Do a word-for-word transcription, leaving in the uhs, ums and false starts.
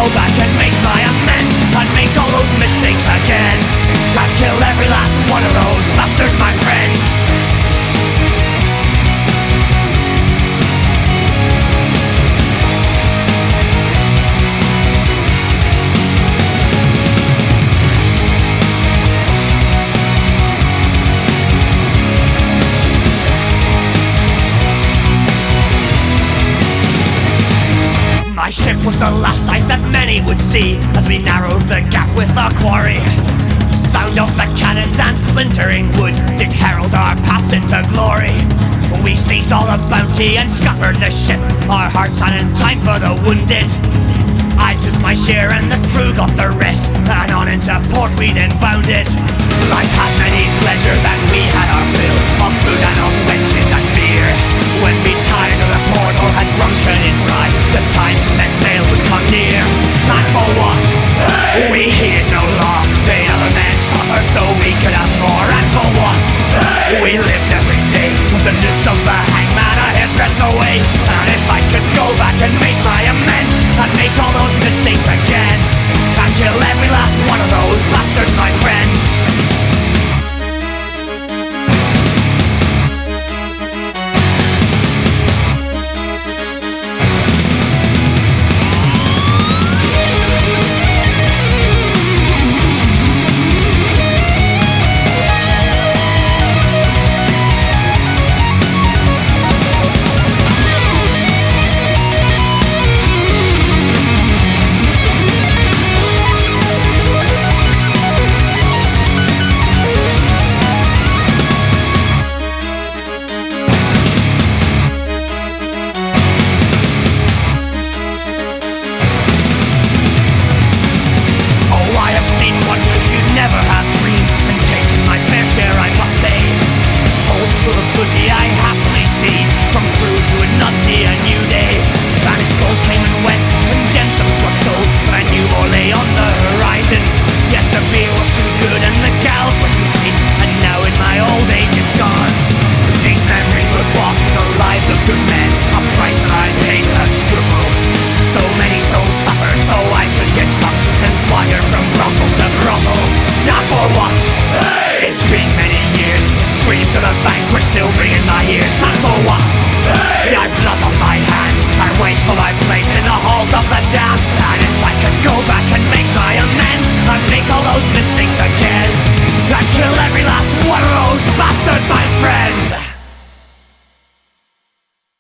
go back and make my amends, I'd make all those mistakes again. I'd kill every last one of those bastards, my friend. My ship was the last sight that many would see as we narrowed the gap with our quarry. The sound of the cannons and splintering wood did herald our paths into glory. We seized all the bounty and scuppered the ship, our hearts had in time for the wounded. I took my share and the crew got the rest, and on into port we then bounded. Life has many pleasures and we had our fill of food and of wenches and beer. When we tired of the port or had drunken it dry, the time to set sail would come near. And for what? We heeded no law, made other men suffer so we could have more. And for what? We lived every day with the noose of the hangman a hair's breadth away. And if I could go back and make my amends, I'd make all those mistakes again, and kill every last one of those bastards, my friend. I happily seized from crews who would not see a new day. Spanish gold came and went, and gemstones got sold, but I knew more lay on the horizon. Yet the beer was too good and the gals were too sweet, and now in my old age is gone. These memories were bought with the lives of good men, a price that I paid without scruple. So many souls suffered so I could get drunk and swagger from brothel to brothel. Now for what? It's been many years, screams of the vanquished still ring in my ears. And for what? I've blood on my hands, I wait for my place in the halls of the damned. And if I could go back and make my amends, I'd make all those mistakes again, I'd kill every last one of those bastards, my friend.